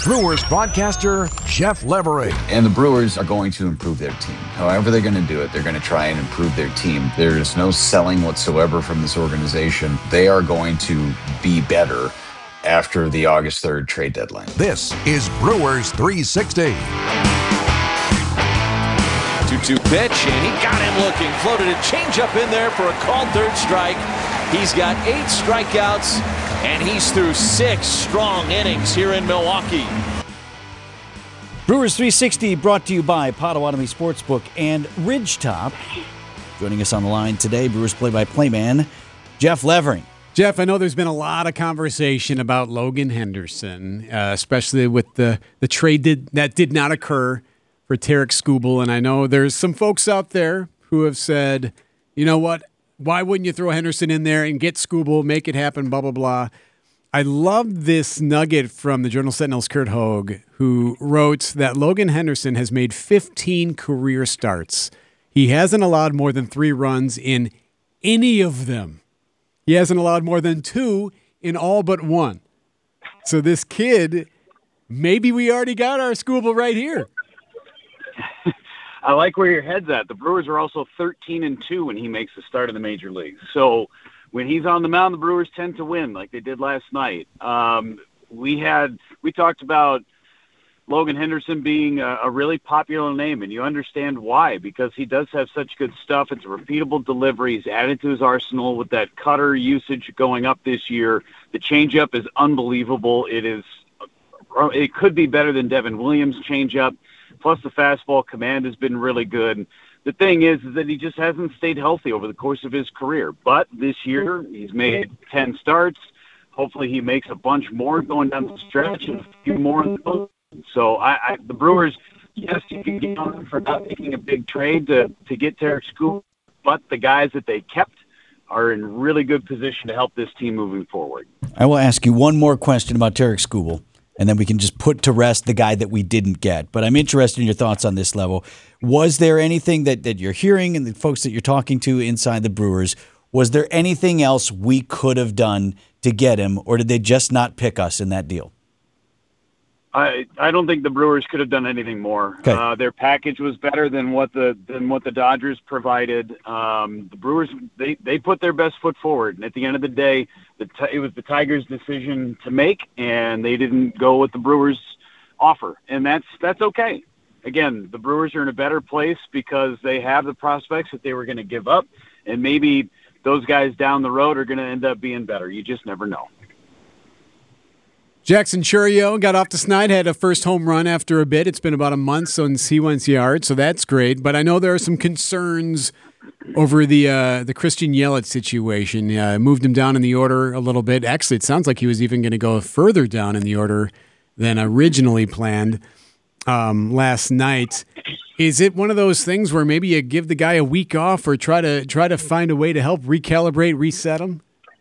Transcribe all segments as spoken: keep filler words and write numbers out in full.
Brewers broadcaster Jeff Levering. And the Brewers are going to improve their team. However they're going to do it, they're going to try and improve their team. There's no selling whatsoever from this organization. They are going to be better after the August third trade deadline. This is Brewers three sixty. two two pitch, and he got him looking. Floated a changeup in there for a called third strike. He's got eight strikeouts, and he's through six strong innings here in Milwaukee. Brewers three sixty brought to you by Potawatomi Sportsbook and Ridgetop. Joining us on the line today, Brewers play-by-play man, Jeff Levering. Jeff, I know there's been a lot of conversation about Logan Henderson, uh, especially with the, the trade did, that did not occur for Tarik Skubal, and I know there's some folks out there who have said, you know what, why wouldn't you throw Henderson in there and get Skubal, make it happen, blah, blah, blah. I love this nugget from the Journal Sentinel's Kurt Hogue, who wrote that Logan Henderson has made fifteen career starts. He hasn't allowed more than three runs in any of them. He hasn't allowed more than two in all but one. So this kid, maybe we already got our Skubal right here. I like where your head's at. The Brewers are also thirteen and two when he makes the start in the major leagues. So when he's on the mound, the Brewers tend to win like they did last night. Um, we had we talked about Logan Henderson being a, a really popular name, and you understand why, because he does have such good stuff. It's a repeatable delivery. He's added to his arsenal with that cutter usage going up this year. The changeup is unbelievable. It is it could be better than Devin Williams' changeup. Plus the fastball command has been really good. The thing is, is that he just hasn't stayed healthy over the course of his career. But this year, he's made ten starts. Hopefully he makes a bunch more going down the stretch and a few more in the post. So I, I, the Brewers, yes, you can get on them for not making a big trade to, to get Tarik Skubal, but the guys that they kept are in really good position to help this team moving forward. I will ask you one more question about Tarik Skubal, and then we can just put to rest the guy that we didn't get. But I'm interested in your thoughts on this level. Was there anything that, that you're hearing and the folks that you're talking to inside the Brewers, was there anything else we could have done to get him, or did they just not pick us in that deal? I I don't think the Brewers could have done anything more. Okay. Uh, their package was better than what the than what the Dodgers provided. Um, the Brewers they, they put their best foot forward, and at the end of the day, the it was the Tigers' decision to make, and they didn't go with the Brewers' offer, and that's that's okay. Again, the Brewers are in a better place because they have the prospects that they were going to give up, and maybe those guys down the road are going to end up being better. You just never know. Jackson Chourio got off the snide, had a first home run after a bit. It's been about a month since he went yard, so that's great. But I know there are some concerns over the uh, the Christian Yelich situation. Uh, moved him down in the order a little bit. Actually, it sounds like he was even going to go further down in the order than originally planned um, last night. Is it one of those things where maybe you give the guy a week off or try to try to find a way to help recalibrate, reset him?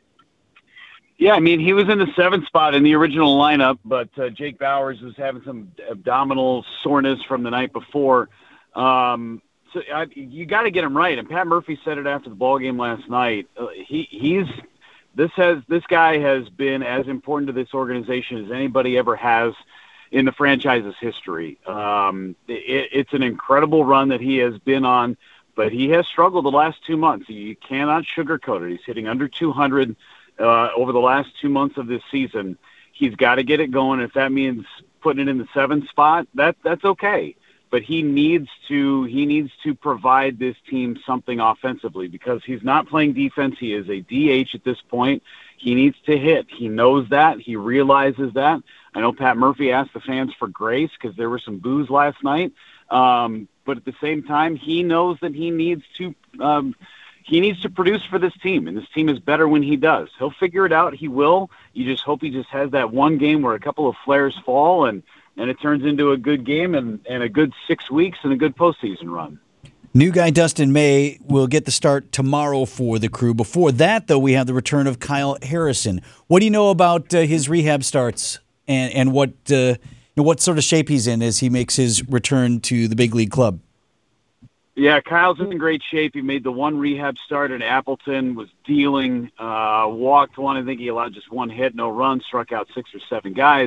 Yeah, I mean, he was in the seventh spot in the original lineup, but uh, Jake Bauers was having some abdominal soreness from the night before. Um, so I, you got to get him right. And Pat Murphy said it after the ball game last night. Uh, he he's this has this guy has been as important to this organization as anybody ever has in the franchise's history. Um, it, it's an incredible run that he has been on, but he has struggled the last two months. You cannot sugarcoat it. He's hitting under two hundred. Uh, over the last two months of this season. He's got to get it going. If that means putting it in the seventh spot, that that's okay. But he needs to he needs to provide this team something offensively because he's not playing defense. He is a D H at this point. He needs to hit. He knows that. He realizes that. I know Pat Murphy asked the fans for grace because there were some boos last night. Um, but at the same time, he knows that he needs to um, – He needs to produce for this team, and this team is better when he does. He'll figure it out. He will. You just hope he just has that one game where a couple of flares fall, and, and it turns into a good game and, and a good six weeks and a good postseason run. New guy Dustin May will get the start tomorrow for the Crew. Before that, though, we have the return of Kyle Harrison. What do you know about uh, his rehab starts and, and what, uh, you know, what sort of shape he's in as he makes his return to the big league club? Yeah, Kyle's in great shape. He made the one rehab start in Appleton, was dealing, uh, walked one. I think he allowed just one hit, no run, struck out six or seven guys.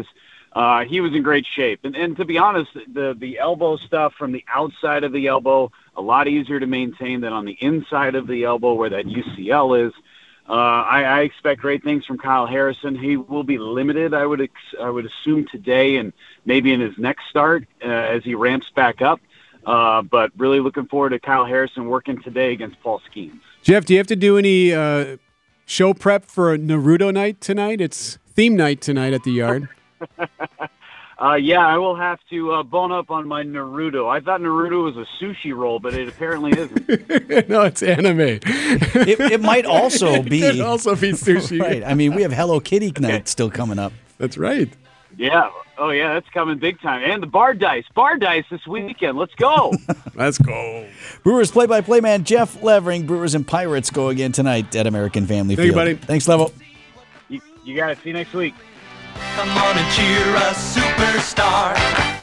uh, he was in great shape. And, and to be honest, the, the elbow stuff from the outside of the elbow, a lot easier to maintain than on the inside of the elbow where that U C L is. Uh, I, I expect great things from Kyle Harrison. He will be limited, I would ex- I would assume, today and maybe in his next start uh, as he ramps back up. Uh, but really looking forward to Kyle Harrison working today against Paul Skeens. Jeff, do you have to do any uh, show prep for Naruto night tonight? It's theme night tonight at the Yard. Uh, yeah, I will have to uh, bone up on my Naruto. I thought Naruto was a sushi roll, but it apparently isn't. No, it's anime. It, it might also be. It could also be sushi. Right. I mean, we have Hello Kitty night still coming up. That's right. Yeah. Oh, yeah, that's coming big time. And the bar dice. Bar dice this weekend. Let's go. Let's go. Brewers play-by-play man Jeff Levering. Brewers and Pirates go again tonight at American Family Thank Field. you, buddy. Thanks, Level. You, you got it. See you next week. Come on and cheer us